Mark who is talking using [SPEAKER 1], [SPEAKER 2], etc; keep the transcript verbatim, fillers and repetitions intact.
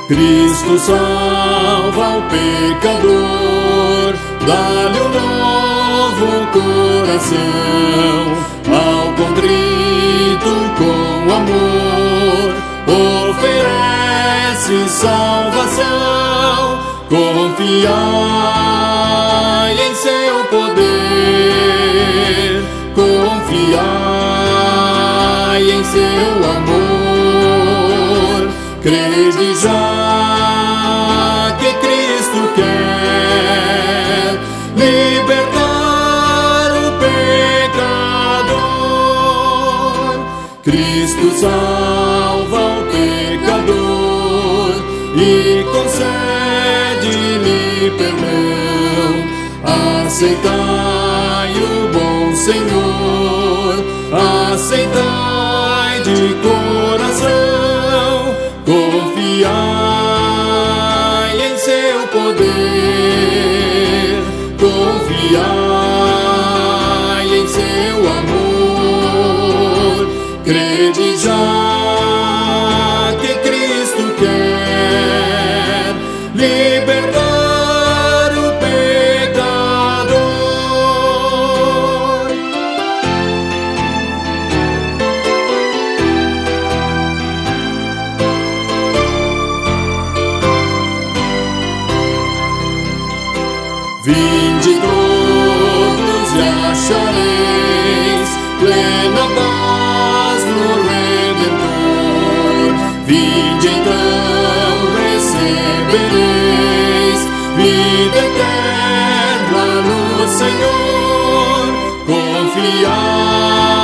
[SPEAKER 1] Cristo salva o pecador, dá-lhe um novo coração. Ao contrito com amor, oferece salvação. Confiai em seu poder, confiai em seu amor. Crede já que Cristo quer libertar o pecador. Cristo salva o pecador e concede-lhe perdão. Aceitai o bom Senhor, aceitai de coração. Confiai em seu poder, confiai em seu amor. Crede já que Cristo quer libertar o pecador. Vinde todos e achareis plena paz no Redentor. Vinde então, recebereis vida eterna no Senhor. Confiai